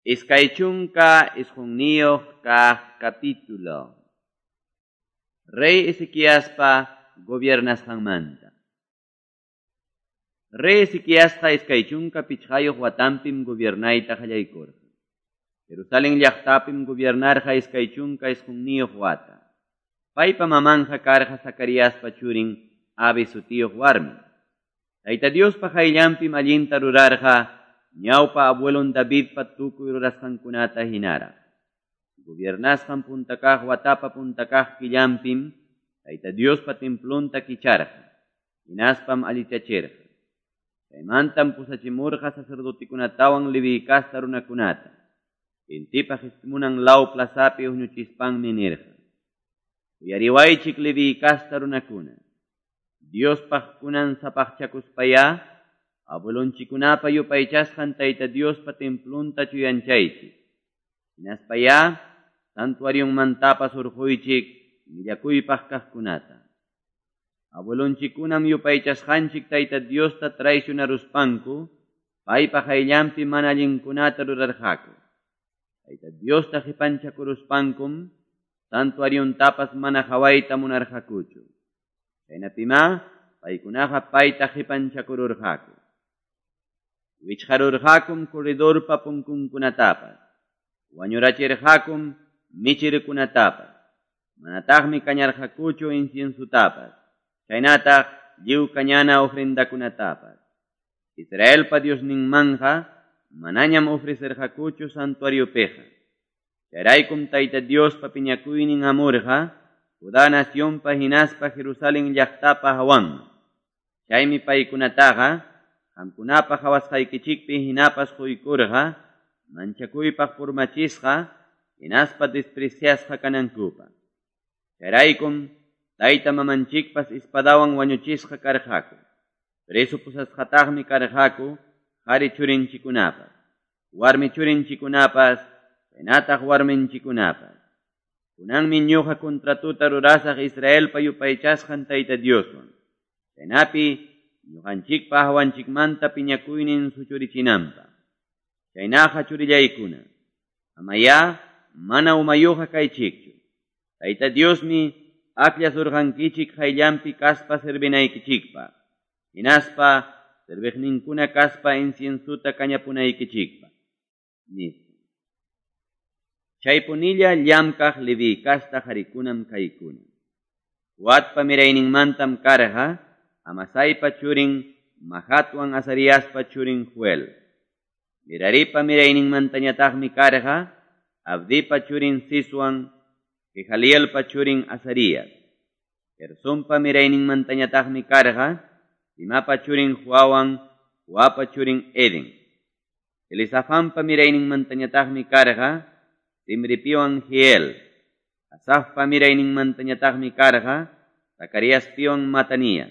Iskaychunka isqunniyoq kaq capítulo. Rey Ezequiaspa gobernasqanmanta. Rey Ezequiasqa iskaychunka pichqayuq watampim gobernayta qallaykurqa. Jerusalén llaqtapim gobernarqa iskaychunka isqunniyuq wata. Paypa mamanja karqa Zacariaspa churin Abi sutiyuq warmi. Tayta Diospa qayllanpim allinta rurarqa ñawpa abuelon Davidpa tukuy rurasqankunata hinara. Gobernasqan puntakaq watapa puntakaq killanpim Tayta Diospa templunta kicharqa. Hinaspam alichachirqa. Chaymantam pusachimurqa sacerdotikunatawan levikasta runakunata. Intipa Gestimunan law plazapi uñuchispanmi nirqa. Uyariwaychik levikasta runakuna. Diospaq kunan sapaqchakuspaya, abuelonchikunapa yupaychasqan Tayta Diospa templunta chuyanchaychik. Hinaspaya, santuariummantapas urquychik millakuypaq kaqkunata. Abuelonchikunam yupaychasqanchik Tayta Diosta traicionaruspanku, paypa qayllanpi mana allinkunata rurarqaku. Tayta Diosta qipanchakuruspankum, santuariuntapas mana hawayta munarqakuchu. Chaynapima, paykunaqa payta qipanchakururqaku. Wichqarurqakum corredorpa punkunkunatapas. Wañurachirqakum michirkunatapas. Manataqmi kañarqakuchu inciensutapas. Chaynataq lliw kañana ofrendakunatapas. Israelpa Diosninmanja manañam ofrecerqakuchu santuariopeqa. Chayraykum Tayta Diospa piñakuynin amurqa, Judá nacionpa hinaspa Jerusalén llaqtapa hawanman. Chaymi paykunataqa, qamkunapa hawasqaykichikpi hinapas quykurqa, manchakuypaq purmachisqa, hinaspa despreciasqa kanankupa. Chayraykum, Tayta mamanchikpas ispadawan wañuchisqa karqaku. Preso pusasqataqmi karqaku, qari churinchikunapas, warmi churinchikunapas, hinataq warminchikunapas. Kunanmi ñuqa kontratuta rurasaq Israelpa yupaychasqan Tayta Dioswan. Chaynapi ñuqanchikpa hawanchikmanta piñakuynin suchurichinanpa. Chaynaqa churillaykuna. Amaya mana umayuqa kaychikchu. Tayta Diosmi aklasurqankichik qayllanpi kaspa servinaykichikpa. Hinaspa serviqninkuna kaspa inciensuta kañapunaykichikpa. Nispa. Chaypunilla llamkaq levikasta qharikunam kaykuna. Watpa mirayninmantam karqa, Amasaipa churin Mahatwan Azariaspa churin Joel. Meraripa mirayninmantañataqmi karqa, Abdipa churin Siswan, Gejalielpa churin Azarías. Gersonpa mirayninmantañataqmi karqa, Simapa churin Joawan, Joapa churin Eden. Elisafanpa mirayninmantañataqmi karqa, Simripiwan Hiel. Asafpa mirayninmantañataqmi karqa, Zacariaspiwan Matanías.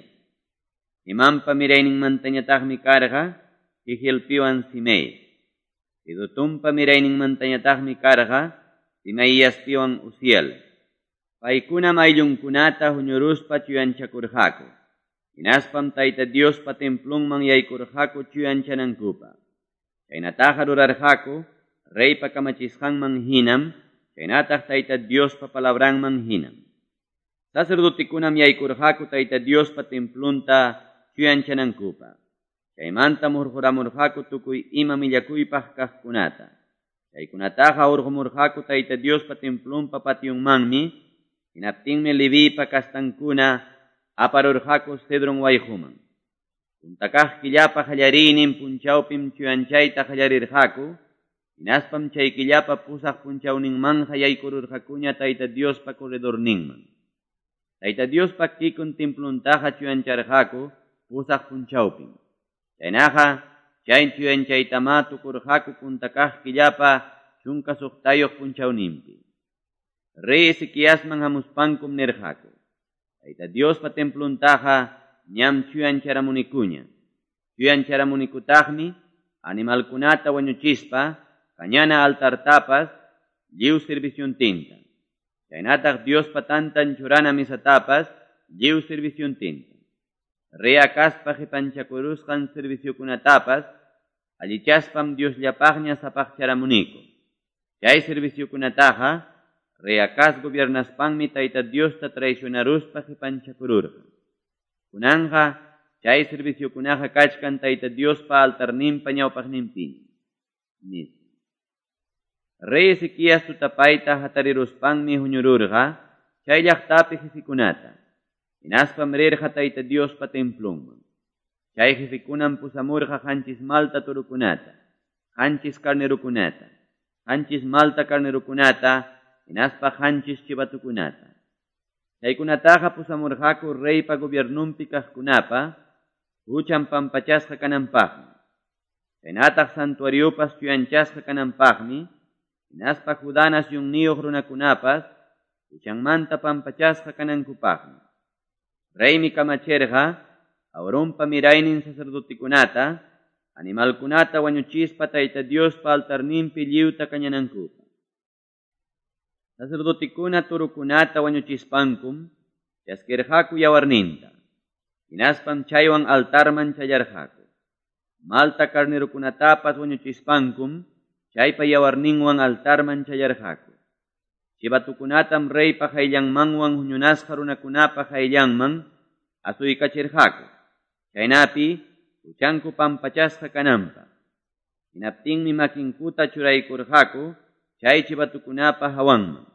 Imanpa mirayninmantañataqmi karqa, Jehielpiwan Simei. Idutumpa mirayninmantañataqmi karqa, Simaíaspiwan Uziel. Paykunam ayllunkunata huñuruspa chuyanchakurqaku. Hinaspam Tayta Diospa templunman yaykurqaku chuyanchanankupa. Chaynataqa rurarqaku, Reypa kamachisqanman hinam, chaynataq Tayta Diospa palabranman hinam. Sacerdotikunam yaykurqaku Tayta Diospa templunta chuyanchanankupa. Chaymantam hurquramurqaku tukuy ima millakuypaq kaqkunata. Chaykunataqa hurqumurqaku Tayta Diospa templunpa patiunmanmi, hinaptinmi Levipa kastankuna aparurqaku Cedron wayhuman. Puntakaq killapa qallariynin punchawpim chuyanchayta qallarirqaku, hinaspam chay killapa pusaq punchawninmanja yaykururqakuña Tayta Diospa corredorninman. Tayta Diospa kikun templuntaqa chuyancharqaku pusaq punchawpin. Chaynaqa chay chuyanchaytama tukurqaku puntakaq killapa chunka suqtayuq punchawninpi. Rey Ezequiasman hamuspankum nirqaku. Tayta Diospa templuntaqa ñam chuyancharamunikuña. Chuyancharamunikutaqmi animalkunata wañuchispa, kañana altartapas, lliw serviciuntinta. Chaynataq Diospa tantan churana misatapas, lliw serviciuntinta. Rey Acazpa qipanchakurusqan serviciokunatapas, allichaspam Dios llapaqña sapaqcharamuniko. Chay serviciukunataqa reakas gobiernaspanmi Tayta Diosta traicionaruspa hipanchakururqa. Kunanqa chay serviciukunaqa kachkan Tayta Diospa altarninpa ñawpaqninpin. Rey Ezequías tutapayta hatariruspanmi huñururqa chay llaqtapi jefikunata. Hinaspam rirqa Tayta Diospa templunman. Chay jefikunam pusamurqa qanchis malta turukunata, qanchis carnerukunata, qanchis malta carnerukunata, hinaspa qanchis chivatukunata. Chaykunataqa pusamurqaku reypa gobiernumpi kaqkunapa, huchan pampachasqa kananpaqmi. Chaynataq santuariopas chuyanchasqa kananpaqmi, hinaspa Judá nacionniyuq runakunapas, huchanmanta pampachasqa kanankupaqmi. Reymi kamachirqa, Auronpa miraynin sacerdotikunata, animalkunata wañuchispa Tayta Diospa altarninpi lliwta kañanankupa. Sacerdotikuna turukunata wañuchispankum, chaskirqaku yawarninta. Hinaspam chaywan altarman chayarqaku. Malta carnerukunatapas wañuchispankum, chaypa yawarninwan altarman chayarqaku. Chivatukunatam reypa hayllanmanwan huñunasqa runakunapa hayllanman asuykachirqaku. Chaynapi, huchanku pampachasqa kananpa. Hinaptinmi makinkuta churaykurqaku, chay chivatukunapa hawanman.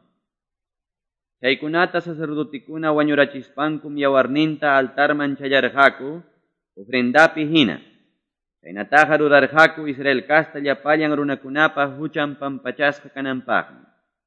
Chaykunata sacerdotikuna wañurachispankum yawarninta altarman chayarqaku, ofrendapi hina. Chaynataqa rurarqaku Israel kasta llapallan runakunapa huchan pampachasqa kananpaqmi.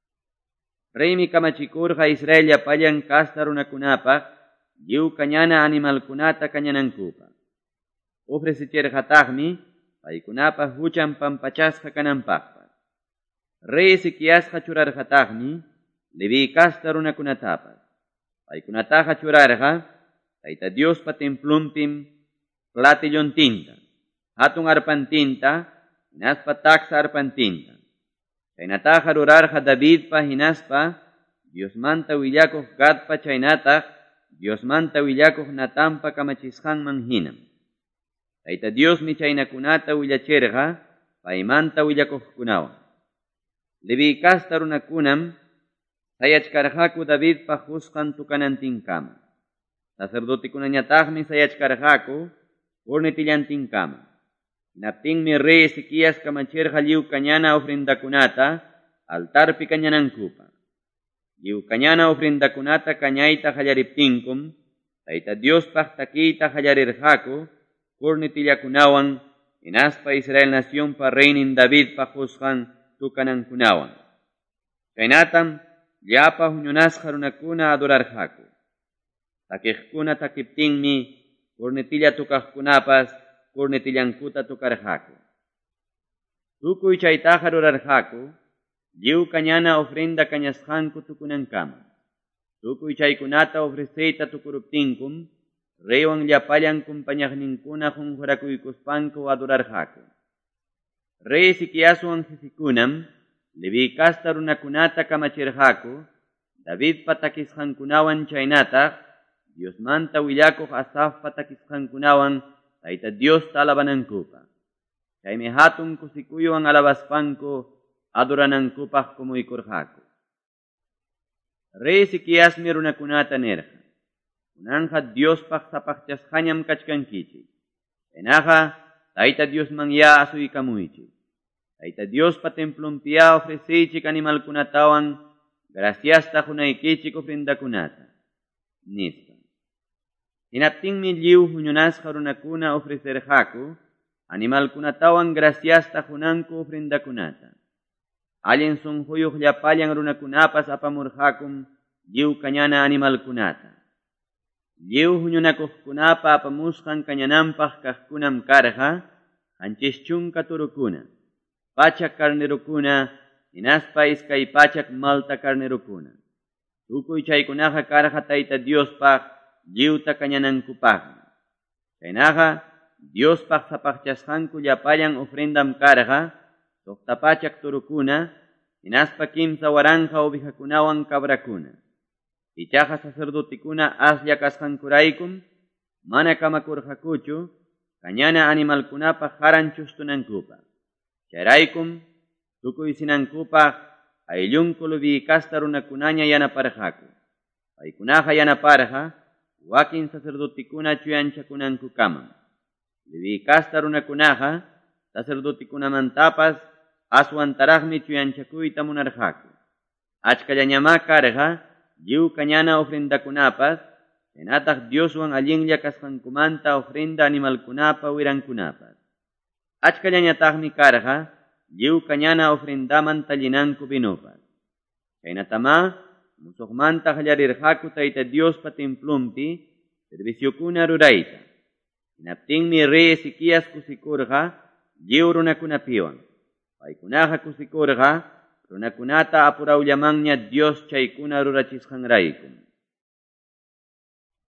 Reymi kamachikurqa Israel llapallan kasta runakunapaq, lliw kañana animalkunata kañanankupa. Ofrecichirqataqmi, paykunapa huchan pampachasqa kananpaqpas. Rey Ezequiasqa churarqataqmi, Levi kasta runakunatapas. Paykunataqa churarqa, Tayta Diospa templumpim, platillontinta, hatun arpantinta, hinaspa taxa arpantinta. Chaynataqa rurarqa Davidpa hinaspa, Diosmanta willakuq Gadpa chaynataq, Diosmanta willakuq Natanpa kamachisqanman hinam. Tayta Diosmi chaynakunata willachirqa, paymanta willakuqkunawan. Levi kasta runakunam, sayachkarqaku Davidpa husqan tukanantinkama. Sacerdotikunañataqmi sayachkarqaku, urnitillantinkama. Hinaptinmi rey Ezequías kamachirqa lliw kañana ofrendakunata, altarpi kañanankupa. Lliw kañana ofrendakunata kañayta qallariptinkum, Tayta Diospaq takiyta qallarirqaku, kurnitillakunawan, hinaspa Israel nacionpa reynin Davidpa husqan tukanankunawan. Chaynatam, llapa huñunasqa runakuna adorarqaku. Takiqkuna takiptinmi, kurnitilla tukaqkunapas, kurnitillankuta tukarqaku. Tukuy chaytaqa rurarqaku, lliw kañana ofrenda kañasqanku tukunankama. Tukuy chaykunata ofreceyta tukuruptinkum, reywan llapallan kumpañaqninkuna junjurakuykuspanku adorarqaku. Rey Ezequiaswan jefikunam, Levi kasta runakunata kamachirqaku, Davidpa takisqankunawan chaynataq, Diosmanta willakuq Asafpa takisqankunawan, Tayta Diosta alabanankupa. Chaymi hatun kusikuywan alabaspanku, adoranankupaq kumuykurqaku. Rey Ezequiasmi runakunata nirqa. Kunanqa Diospaq sapaqchasqañam kachkankichik. Chaynaqa Tayta Diosman ya asuykamuychik. Tayta Diospa templumpiya ofreceychik animalkunatawan graciasta hunaykichik ofrendakunata. Nispa. Hinaptinmi lliw huñunasqa runakuna ofrecerqaku, animalkunatawan graciasta hunanku ofrendakunata. Allin sunquyuq llapallan runakunapas apamurqakum lliw kañana animalkunata. Lliw huñunakuqkunapa apamusqan kañananpaq kaqkunam karqa, qanchis chunka turukuna, pachak carnerukuna, hinaspa iskay pachak malta carnerukuna. Tukuy chaykunaqa karqa Tayta Diospaq lliwta kañanankupaqmi. Chaynaqa Diospaq sapaqchasqanku llapallan ofrendam karqa, soqtapachak turukuna, hinaspa kimsa waranja ovejakunawan cabrakuna. Ichaqa sacerdotikuna aslla kasqankuraykum, mana kamakurqakuchu, cañana animalkunapa haran chustunankupa. Chayraykum, tukuy sinankupa ayllunku lubiykasta runakunaña yanaparqaku. Paykunaqa yanaparqa, wakin sacerdotikuna chuyanchakunankukamam. Lubiykasta runakunaqa, sacerdotikunamantapas aswantaraqmi chuyanchakuyta munarqaku. Achkallañama karqa, lliw cañana ofrendakunapas, chaynataq Dioswan allinlla kasqankumanta ofrenda animalkunapa wirankunapas. Achkallañataqmi karqa, lliw cañana ofrendaman tallinanku binupas. Chaynatama, musuqmanta qallarirqaku Tayta Diospa templumpi, serviciokuna rurayta. Hinaptinmi rey Ezequías kusikurqa, lliw runakunapiwan. Paykunaqa kusikurqa, runakunata apurawllamanña Dios chaykuna rurachisqanraykum.